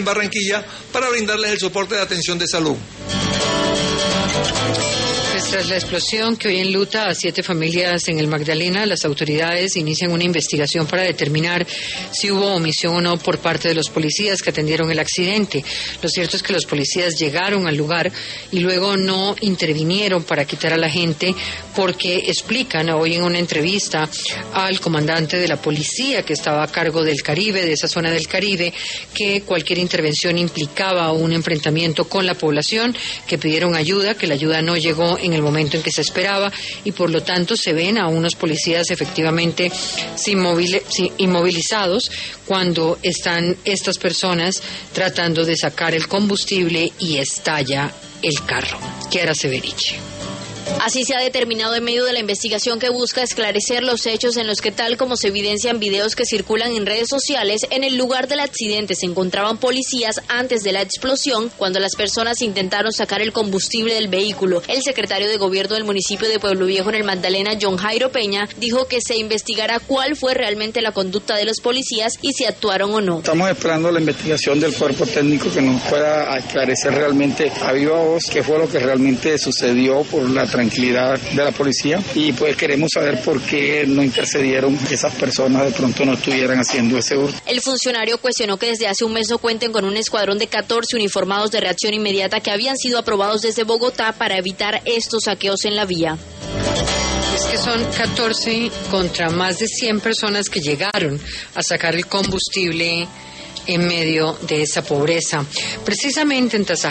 en Barranquilla para brindarles el soporte de atención de salud. Tras la explosión que hoy enluta a 7 familias en el Magdalena, las autoridades inician una investigación para determinar si hubo omisión o no por parte de los policías que atendieron el accidente. Lo cierto es que los policías llegaron al lugar y luego no intervinieron para quitar a la gente porque explican hoy en una entrevista al comandante de la policía que estaba a cargo del Caribe, de esa zona del Caribe, que cualquier intervención implicaba un enfrentamiento con la población, que pidieron ayuda, que la ayuda no llegó en el momento en que se esperaba y por lo tanto se ven a unos policías efectivamente inmovilizados cuando están estas personas tratando de sacar el combustible y estalla el carro. Chiara Severich. Así se ha determinado en medio de la investigación que busca esclarecer los hechos en los que, tal como se evidencian videos que circulan en redes sociales, en el lugar del accidente se encontraban policías antes de la explosión, cuando las personas intentaron sacar el combustible del vehículo. El secretario de Gobierno del municipio de Pueblo Viejo en el Magdalena, John Jairo Peña, dijo que se investigará cuál fue realmente la conducta de los policías y si actuaron o no. Estamos esperando la investigación del cuerpo técnico que nos pueda esclarecer realmente a viva voz qué fue lo que realmente sucedió por la tranquilidad de la policía y pues queremos saber por qué no intercedieron, que esas personas de pronto no estuvieran haciendo ese hurto. El funcionario cuestionó que desde hace un mes no cuenten con un escuadrón de 14 uniformados de reacción inmediata que habían sido aprobados desde Bogotá para evitar estos saqueos en la vía. Es que son 14 contra más de 100 personas que llegaron a sacar el combustible en medio de esa pobreza. Precisamente en Tasajería